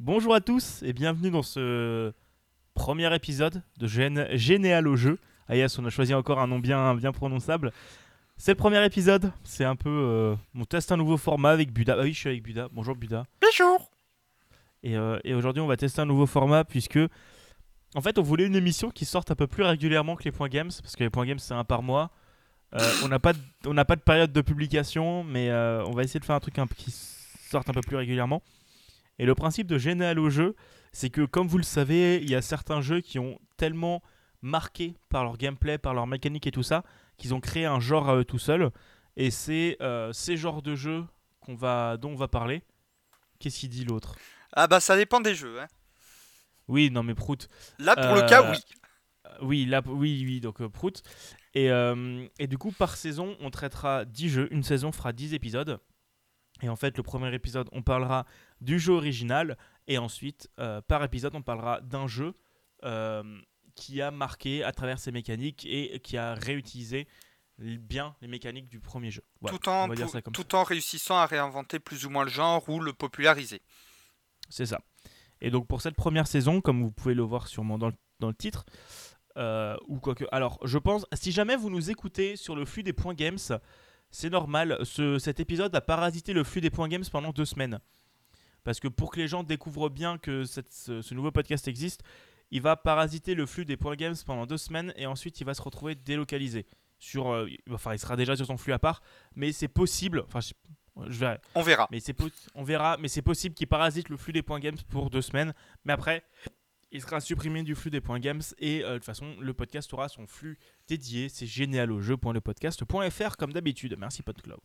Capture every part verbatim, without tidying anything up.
Bonjour à tous et bienvenue dans ce premier épisode de Gén- Généal au jeu. Alias, on a choisi encore un nom bien, bien prononçable. C'est le premier épisode, c'est un peu... Euh, on teste un nouveau format avec Buda. Ah oui, je suis avec Buda. Bonjour Buda. Bonjour. Et, euh, et aujourd'hui, on va tester un nouveau format puisque... En fait, on voulait une émission qui sorte un peu plus régulièrement que les points games, parce que les points games, c'est un par mois. Euh, on n'a pas, de- on n'a pas de période de publication, mais euh, on va essayer de faire un truc un peu qui sorte un peu plus régulièrement. Et le principe de Généal au jeu, c'est que comme vous le savez, il y a certains jeux qui ont tellement marqué par leur gameplay, par leur mécanique et tout ça, qu'ils ont créé un genre à eux tout seuls. Et c'est euh, ces genres de jeux qu'on va, dont on va parler. Qu'est-ce qu'il dit l'autre? Ah bah ça dépend des jeux. Hein. Oui, non mais Prout. Là pour le cas, Euh, oui. oui, là, oui, oui, donc euh, Prout. Et, euh, et du coup, par saison, on traitera dix jeux. Une saison fera dix épisodes. Et en fait, le premier épisode, on parlera du jeu original. Et ensuite, euh, par épisode, on parlera d'un jeu euh, qui a marqué à travers ses mécaniques et qui a réutilisé bien les mécaniques du premier jeu. Voilà, Tout on en, va dire pou- ça comme ça. tout en réussissant à réinventer plus ou moins le genre ou le populariser. C'est ça. Et donc, pour cette première saison, comme vous pouvez le voir sûrement dans le, dans le titre, euh, ou quoi que. Alors, je pense, si jamais vous nous écoutez sur le flux des points games, c'est normal. Ce, cet épisode a parasité le flux des points games pendant deux semaines. Parce que pour que les gens découvrent bien que cette- ce, ce nouveau podcast existe, il va parasiter le flux des points games pendant deux semaines et ensuite il va se retrouver délocalisé. Sur, euh, enfin, il sera déjà sur son flux à part, mais c'est possible. Enfin, je, je verrai. On verra. Mais c'est po- on verra, mais c'est possible qu'il parasite le flux des points games pour deux semaines. Mais après, il sera supprimé du flux des points games et euh, de toute façon, le podcast aura son flux dédié. C'est généalojeu point le podcast point f r comme d'habitude. Merci PodCloud.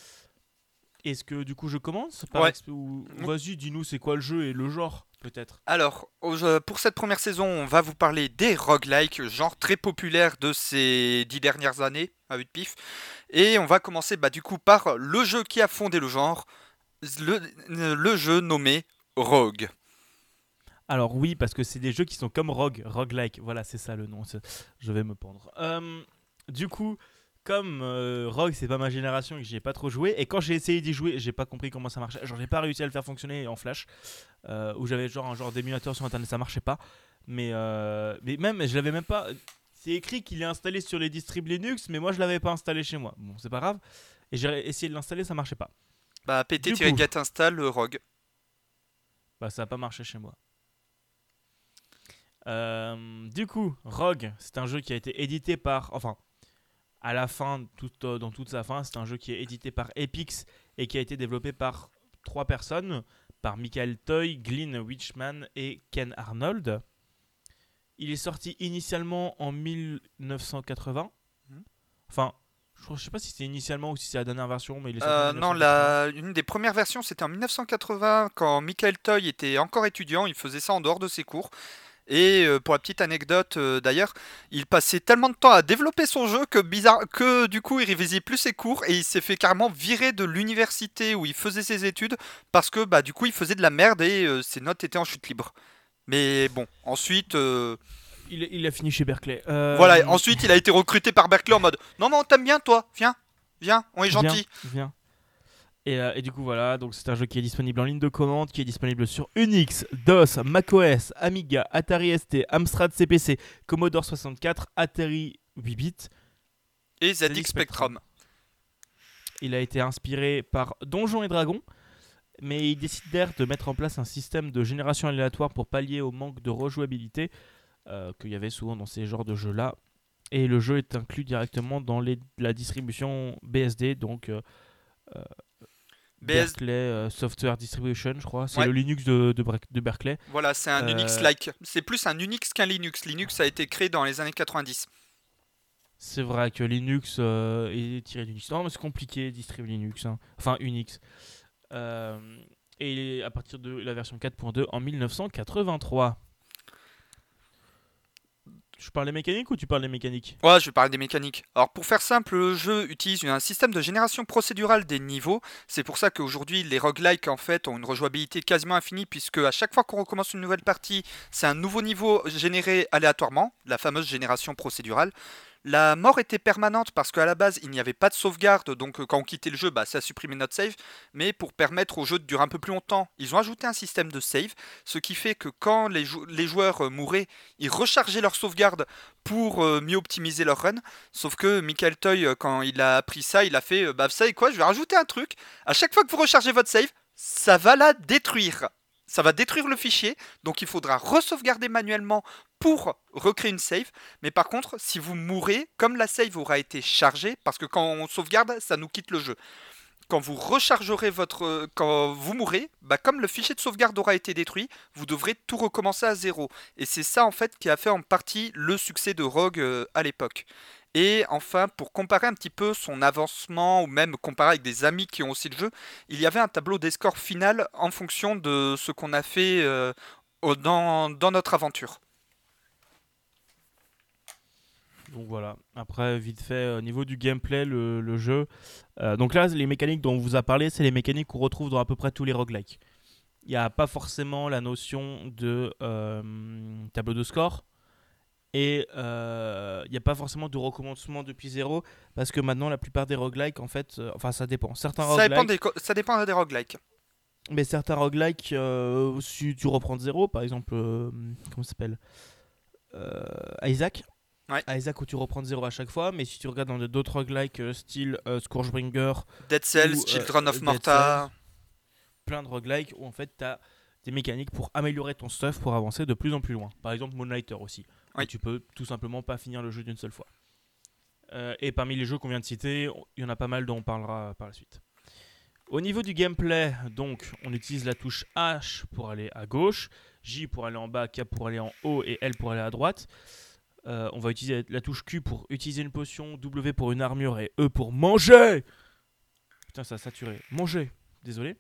Est-ce que du coup je commence par Ouais. exp- ou... Vas-y, dis-nous c'est quoi le jeu et le genre peut-être. Alors, au- euh, pour cette première saison, on va vous parler des roguelikes, genre très populaire de ces dix dernières années, à vue de pif. Et on va commencer bah, du coup par le jeu qui a fondé le genre, le, le jeu nommé Rogue. Alors oui, parce que c'est des jeux qui sont comme Rogue, Roguelike, voilà c'est ça le nom, c'est- je vais me pendre. Euh, du coup, comme euh, Rogue c'est pas ma génération et que j'y ai pas trop joué, et quand j'ai essayé d'y jouer, j'ai pas compris comment ça marchait, genre j'ai pas réussi à le faire fonctionner en flash, euh, où j'avais genre un genre d'émulateur sur internet, ça marchait pas, mais, euh, mais même, je l'avais même pas, c'est écrit qu'il est installé sur les distribs Linux, mais moi je l'avais pas installé chez moi, bon c'est pas grave, et j'ai essayé de l'installer, ça marchait pas. Bah, Du coup, pt-get install euh, Rogue. bah ça a pas marché chez moi. Euh, du coup, Rogue, c'est un jeu qui a été édité par, enfin, à la fin, tout, euh, dans toute sa fin, c'est un jeu qui est édité par Epix et qui a été développé par trois personnes, par Michael Toy, Glyn Witchman et Ken Arnold. Il est sorti initialement en mille neuf cent quatre-vingts. Mhm. Enfin, je ne sais pas si c'est initialement ou si c'est la dernière version, mais il est sorti en Euh, non, mille neuf cent quatre-vingts. la... une des premières versions, c'était en mille neuf cent quatre-vingts, quand Michael Toy était encore étudiant. Il faisait ça en dehors de ses cours. Et euh, pour la petite anecdote, euh, d'ailleurs, il passait tellement de temps à développer son jeu que, bizarre, que du coup, il révisait plus ses cours et il s'est fait carrément virer de l'université où il faisait ses études parce que bah, du coup, il faisait de la merde et euh, ses notes étaient en chute libre. Mais bon, ensuite, euh, Il, il a fini chez Berkeley. voilà, Euh, ensuite, il a été recruté par Berkeley en mode non, mais on t'aime bien, toi, viens, viens, on est viens, gentil. viens. Et, euh, et du coup voilà, donc c'est un jeu qui est disponible en ligne de commande, qui est disponible sur Unix, DOS, macOS, Amiga, Atari S T, Amstrad C P C, Commodore soixante-quatre, Atari huit bits. Et Z Z X X Spectrum. Spectrum. Il a été inspiré par Donjons et Dragons, mais ils décidèrent de mettre en place un système de génération aléatoire pour pallier au manque de rejouabilité euh, qu'il y avait souvent dans ces genres de jeux-là. Et le jeu est inclus directement dans les- la distribution B S D, donc euh, euh, B S... Berkeley euh, Software Distribution, je crois. C'est Ouais. le Linux de, de, Bre- de Berkeley. Voilà, c'est un Euh, Unix-like. C'est plus un Unix qu'un Linux. Linux a été créé dans les années quatre-vingt-dix. C'est vrai que Linux euh, est tiré d'Unix. Non, mais c'est compliqué, distribuer Linux. Hein. Enfin, Unix. Euh, et à partir de la version quatre point deux en mille neuf cent quatre-vingt-trois. Je parle des mécaniques ou tu parles des mécaniques? Ouais, je vais parler des mécaniques. Alors pour faire simple, le jeu utilise un système de génération procédurale des niveaux. C'est pour ça qu'aujourd'hui les roguelikes en fait ont une rejouabilité quasiment infinie puisque à chaque fois qu'on recommence une nouvelle partie, c'est un nouveau niveau généré aléatoirement, la fameuse génération procédurale. La mort était permanente parce qu'à la base, il n'y avait pas de sauvegarde, donc euh, quand on quittait le jeu, bah, ça supprimait notre save. Mais pour permettre au jeu de durer un peu plus longtemps, ils ont ajouté un système de save, ce qui fait que quand les, jou- les joueurs euh, mouraient, ils rechargeaient leur sauvegarde pour euh, mieux optimiser leur run. Sauf que Michael Toy, euh, quand il a appris ça, il a fait euh, bah, vous savez quoi, je vais rajouter un truc. À chaque fois que vous rechargez votre save, ça va la détruire. Ça va détruire le fichier, donc il faudra re-sauvegarder manuellement pour recréer une save. Mais par contre, si vous mourrez, comme la save aura été chargée, parce que quand on sauvegarde, ça nous quitte le jeu. Quand vous rechargerez votre, quand vous mourrez, bah comme le fichier de sauvegarde aura été détruit, vous devrez tout recommencer à zéro. Et c'est ça en fait qui a fait en partie le succès de Rogue euh, à l'époque. Et enfin, pour comparer un petit peu son avancement, ou même comparer avec des amis qui ont aussi le jeu, il y avait un tableau des scores final en fonction de ce qu'on a fait euh, au- dans, dans notre aventure. Donc voilà. Après, vite fait, au niveau du gameplay, le, le jeu. euh, donc là, les mécaniques dont on vous a parlé, c'est les mécaniques qu'on retrouve dans à peu près tous les roguelikes. Il n'y a pas forcément la notion de euh, tableau de score. Et euh, il n'y a pas forcément de recommencement depuis zéro. Parce que maintenant, la plupart des roguelikes, en fait. euh, enfin, ça dépend. Certains Ça dépend des, roguelikes. co- ça dépend des roguelikes. Mais certains roguelikes, euh, si tu reprends de zéro, par exemple. euh, comment ça s'appelle euh, Isaac. Ouais. Isaac où tu reprends de zéro à chaque fois, mais si tu regardes dans d'autres roguelikes euh, style euh, Scourgebringer Dead Cells, ou euh, Children of Dead Cells, Morta. plein de roguelikes où en fait tu as des mécaniques pour améliorer ton stuff pour avancer de plus en plus loin. Par exemple Moonlighter aussi, où Oui. tu peux tout simplement pas finir le jeu d'une seule fois. Euh, et parmi les jeux qu'on vient de citer, il y en a pas mal dont on parlera par la suite. Au niveau du gameplay, donc, on utilise la touche H pour aller à gauche, J pour aller en bas, K pour aller en haut et L pour aller à droite. Euh, on va utiliser la touche Q pour utiliser une potion, W pour une armure et E pour manger. Putain, ça a saturé. Manger, désolé.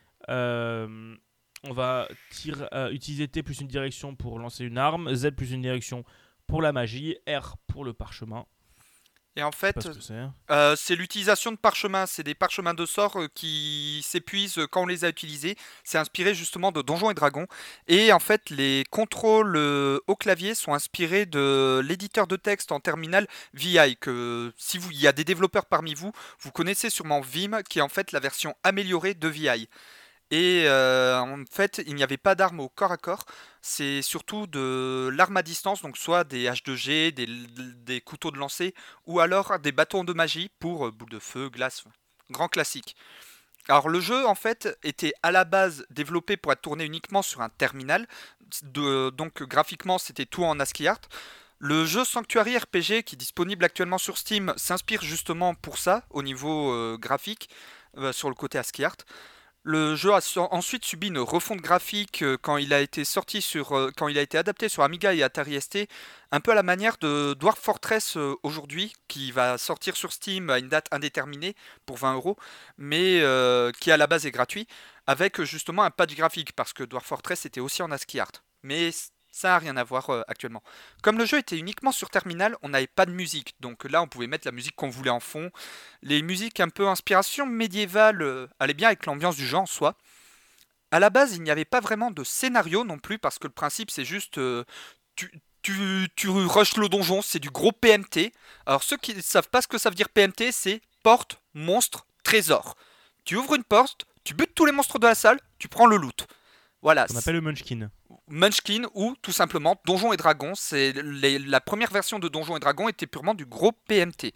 Euh, on va tire, euh, utiliser T plus une direction pour lancer une arme, Z plus une direction pour la magie, R pour le parchemin. Et en Je sais pas fait, ce que c'est. euh, c'est l'utilisation de parchemins. C'est des parchemins de sorts euh, qui s'épuisent quand on les a utilisés. C'est inspiré justement de Donjons et Dragons. Et en fait, les contrôles euh, au clavier sont inspirés de l'éditeur de texte en terminal V I. Que si vous, il y a des développeurs parmi vous, vous connaissez sûrement Vim, qui est en fait la version améliorée de V I. Et euh, en fait, il n'y avait pas d'armes au corps à corps. C'est surtout de l'arme à distance, donc soit des haches de jet, des, des couteaux de lancer, ou alors des bâtons de magie pour euh, boules de feu, glace, grand classique. Alors le jeu en fait était à la base développé pour être tourné uniquement sur un terminal, de- donc graphiquement c'était tout en ASCII art. Le jeu Sanctuary R P G qui est disponible actuellement sur Steam s'inspire justement pour ça au niveau euh, graphique euh, sur le côté ASCII art. Le jeu a su- ensuite subi une refonte graphique euh, quand il a été sorti sur, euh, quand il a été adapté sur Amiga et Atari S T, un peu à la manière de Dwarf Fortress euh, aujourd'hui, qui va sortir sur Steam à une date indéterminée pour vingt euros, mais euh, qui à la base est gratuit, avec euh, justement un patch graphique, parce que Dwarf Fortress était aussi en ASCII art. Mais c- ça n'a rien à voir euh, actuellement. Comme le jeu était uniquement sur terminal, on n'avait pas de musique, donc là on pouvait mettre la musique qu'on voulait en fond. Les musiques un peu inspiration médiévale euh, allaient bien avec l'ambiance du jeu en soi. À la base, il n'y avait pas vraiment de scénario non plus, parce que le principe c'est juste euh, tu, tu, tu rushes le donjon, c'est du gros P M T. Alors ceux qui ne savent pas ce que ça veut dire P M T, c'est porte, monstre, trésor. Tu ouvres une porte, tu butes tous les monstres de la salle, tu prends le loot. Voilà, Qu'on appelle le Munchkin. Munchkin ou tout simplement Donjons et Dragons. C'est les- la première version de Donjons et Dragons était purement du gros P M T.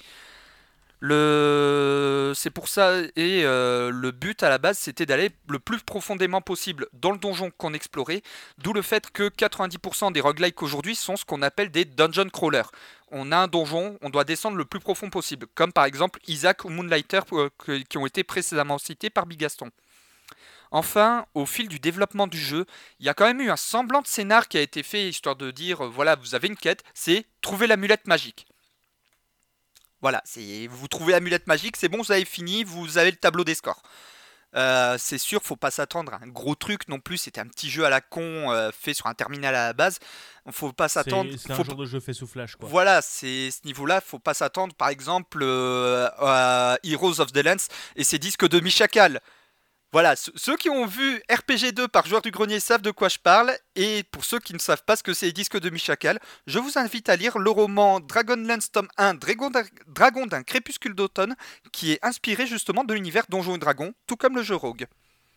Le... C'est pour ça, et euh, le but à la base c'était d'aller le plus profondément possible dans le donjon qu'on explorait, d'où le fait que quatre-vingt-dix pour cent des roguelikes aujourd'hui sont ce qu'on appelle des dungeon crawlers. On a un donjon, on doit descendre le plus profond possible, comme par exemple Isaac ou Moonlighter euh, que- qui ont été précédemment cités par Bigaston. Enfin, au fil du développement du jeu, il y a quand même eu un semblant de scénar qui a été fait histoire de dire euh, voilà, vous avez une quête, c'est trouver l'amulette magique. Voilà, c'est vous trouvez l'amulette magique, c'est bon, vous avez fini, vous avez le tableau des scores. Euh, c'est sûr, faut pas s'attendre à un gros truc non plus. C'était un petit jeu à la con euh, fait sur un terminal à la base. Faut pas s'attendre. C'est c'est un Faut... genre de jeu fait sous flash, quoi. Voilà, c'est ce niveau-là. Faut pas s'attendre, par exemple, euh, à Heroes of the Lens et ses disques de Michakal. Voilà, ce- ceux qui ont vu R P G deux par Joueur du Grenier savent de quoi je parle, et pour ceux qui ne savent pas ce que c'est les disques de Michakal, je vous invite à lire le roman Dragonlance tome un, Dragon d'un, Dragon d'un crépuscule d'automne, qui est inspiré justement de l'univers Donjons et Dragons, tout comme le jeu Rogue.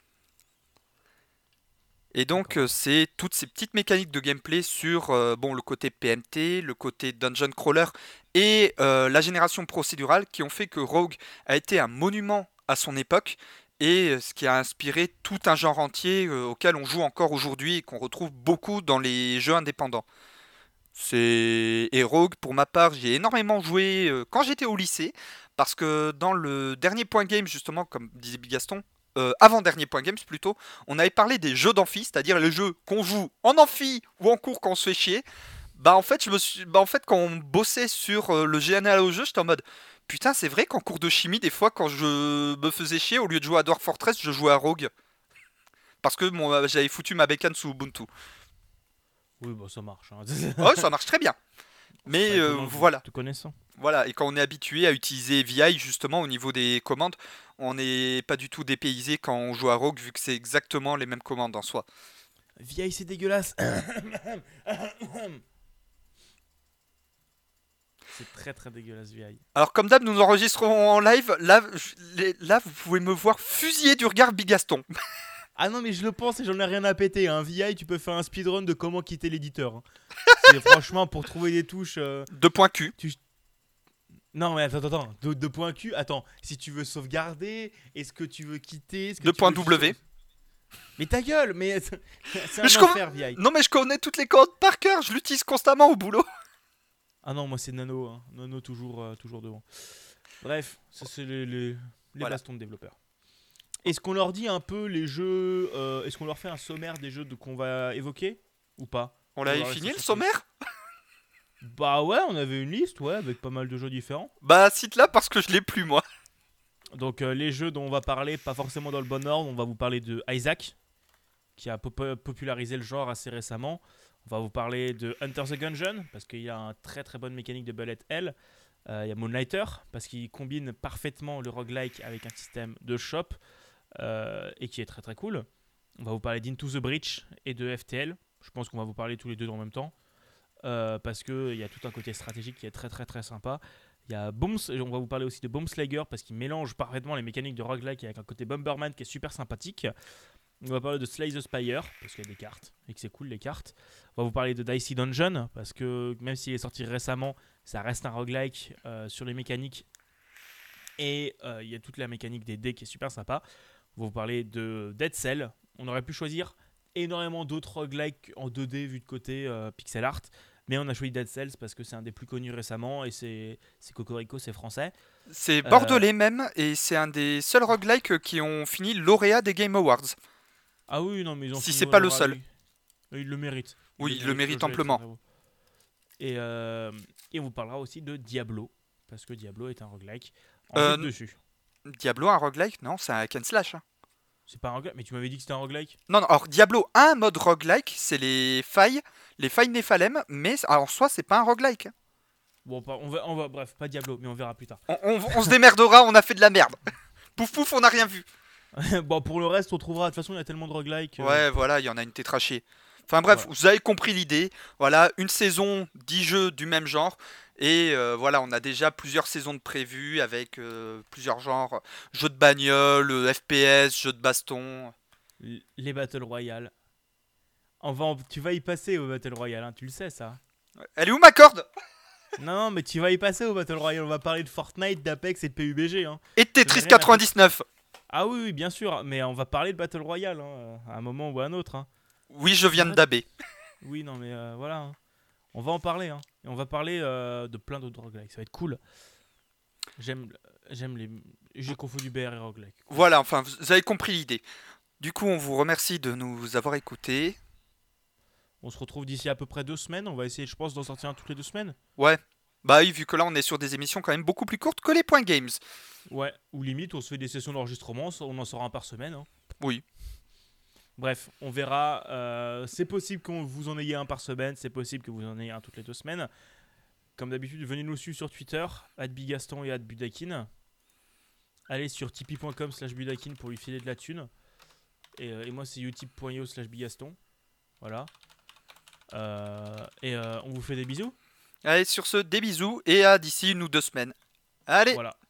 Et donc, D'accord. euh, c'est toutes ces petites mécaniques de gameplay sur euh, bon, le côté P M T, le côté dungeon crawler et euh, la génération procédurale qui ont fait que Rogue a été un monument à son époque et euh, ce qui a inspiré tout un genre entier euh, auquel on joue encore aujourd'hui et qu'on retrouve beaucoup dans les jeux indépendants. C'est et Rogue, pour ma part, j'ai énormément joué euh, quand j'étais au lycée, parce que dans le dernier point game, justement, comme disait Bigaston, euh, avant-dernier point games plutôt, on avait parlé des jeux d'amphi, c'est-à-dire les jeux qu'on joue en amphi ou en cours quand on se fait chier. Bah en fait, je me suis, bah en fait, quand on bossait sur euh, le G N L au jeu, j'étais en mode, putain, c'est vrai qu'en cours de chimie, des fois, quand je me faisais chier, au lieu de jouer à Dwarf Fortress, je jouais à Rogue, parce que mon- j'avais foutu ma bécane sous Ubuntu. Oui, bah ça marche, hein. Oh, ça marche très bien. C'est pas Mais euh, étonnant vu voilà. te connaissant. Voilà, et quand on est habitué à utiliser V I justement au niveau des commandes, on n'est pas du tout dépaysé quand on joue à Rogue vu que c'est exactement les mêmes commandes en soi. Vieille, c'est dégueulasse. C'est très très dégueulasse, vieille. Alors comme d'hab, nous enregistrons en live, là, je- les- là vous pouvez me voir fusiller du regard Bigaston. Ah non, mais je le pense et j'en ai rien à péter. Un V I, tu peux faire un speedrun de comment quitter l'éditeur, hein. C'est franchement pour trouver des touches. euh, Deux points Q. tu... Non, mais attends, attends, attends. De, de point Q, attends. Si tu veux sauvegarder, est-ce que tu veux quitter, est-ce que Deux tu points veux juste W. sauve- Mais ta gueule, mais c'est Mais je un com- enfer, V I. Non mais je connais toutes les commandes par cœur, je l'utilise constamment au boulot. Ah non, moi c'est Nano, hein. Nano toujours, euh, toujours devant. Bref, ça c'est les, les, les Voilà. bastons de développeurs. Est-ce qu'on leur dit un peu les jeux euh, Est-ce qu'on leur fait un sommaire des jeux de, qu'on va évoquer ou pas? On On va l'avait rester fini le surprise. sommaire? Bah ouais, on avait une liste, ouais, avec pas mal de jeux différents. Bah cite là parce que je l'ai plus moi. Donc euh, les jeux dont on va parler, pas forcément dans le bon ordre, on va vous parler de Isaac, qui a pop- popularisé le genre assez récemment. On va vous parler de Hunter the Gungeon, parce qu'il y a une très très bonne mécanique de bullet hell. Euh, Il y a Moonlighter, parce qu'il combine parfaitement le roguelike avec un système de shop, euh, et qui est très très cool. On va vous parler d'Into the Breach et de F T L. Je pense qu'on va vous parler tous les deux en même temps. Euh, parce qu'il y a tout un côté stratégique qui est très très très sympa. Il y a Bombs, on va vous parler aussi de Bombslayer parce qu'il mélange parfaitement les mécaniques de roguelike avec un côté Bomberman qui est super sympathique. On va parler de Slay the Spire parce qu'il y a des cartes et que c'est cool les cartes. On va vous parler de Dicey Dungeon parce que même s'il est sorti récemment, ça reste un roguelike euh, sur les mécaniques. Et euh, il y a toute la mécanique des dés qui est super sympa. On va vous parler de Dead Cell. On aurait pu choisir énormément d'autres roguelikes en deux D vu de côté euh, pixel art. Mais on a choisi Dead Cells parce que c'est un des plus connus récemment et c'est, c'est Cocorico, c'est français. C'est Euh, bordelais même et c'est un des seuls roguelikes qui ont fini lauréat des Game Awards. ah oui, non, mais ils ont Si fini c'est pas le honorable. seul. Ils, ils le méritent. Ils Oui, il le le mérite jeu est très, amplement. très beau. Et, euh, et on vous parlera aussi de Diablo parce que Diablo est un roguelike en vue de Euh, dessus. Diablo, un roguelike? Non, c'est un hack and slash, hein. C'est pas un roguelike, mais tu m'avais dit que c'était un roguelike. Non, non, alors Diablo a un mode roguelike, c'est les failles, les failles Néphalem, mais en soi, c'est pas un roguelike. Bon, pas- on va, on va, bref, pas Diablo, mais on verra plus tard. On, on- on se démerdera, on a fait de la merde. Pouf pouf, on n'a rien vu. Bon, pour le reste, on trouvera. De toute façon, il y a tellement de roguelike. euh, Ouais, voilà, il y en a une tétrachée. Enfin bref, voilà. vous avez compris l'idée. Voilà, une saison, dix jeux du même genre. Et euh, voilà, on a déjà plusieurs saisons de prévues avec euh, plusieurs genres. Jeux de bagnole, euh, F P S, jeux de baston. L- Les Battle Royale. On va en- Tu vas y passer au Battle Royale, hein, tu le sais ça. Elle est où ma corde? Non, non, mais tu vas y passer au Battle Royale. On va parler de Fortnite, d'Apex et de P U B G. Hein. Et de J'en ai Tetris rien à foutre. quatre-vingt-dix-neuf. Ah oui, oui, bien sûr, mais on va parler de Battle Royale hein, à un moment ou à un autre. Hein. Oui, je viens de Arrête. daber. Oui, non, mais euh, voilà. Hein. On va en parler. Hein. Et on va parler euh, de plein d'autres roguelikes. Ça va être cool. J'aime, j'aime les. J'ai confondu B R et roguelike. Cool. Voilà, enfin, vous avez compris l'idée. Du coup, on vous remercie de nous avoir écoutés. On se retrouve d'ici à peu près deux semaines. On va essayer, je pense, d'en sortir un toutes les deux semaines. Ouais. Bah oui, vu que là, on est sur des émissions quand même beaucoup plus courtes que les points games. Ouais, ou limite, on se fait des sessions d'enregistrement. On en sort un par semaine. Hein. Oui. Bref, on verra. Euh, c'est possible que vous en ayez un par semaine. C'est possible que vous en ayez un toutes les deux semaines. Comme d'habitude, venez nous suivre sur Twitter, arobase bigaston et arobase budakin. Allez sur tipeee point com slash budakin pour lui filer de la thune. Et, euh, et moi, c'est utip point io slash bigaston. Voilà. Euh, et euh, on vous fait des bisous. Allez, sur ce, des bisous et à d'ici une ou deux semaines. Allez! Voilà.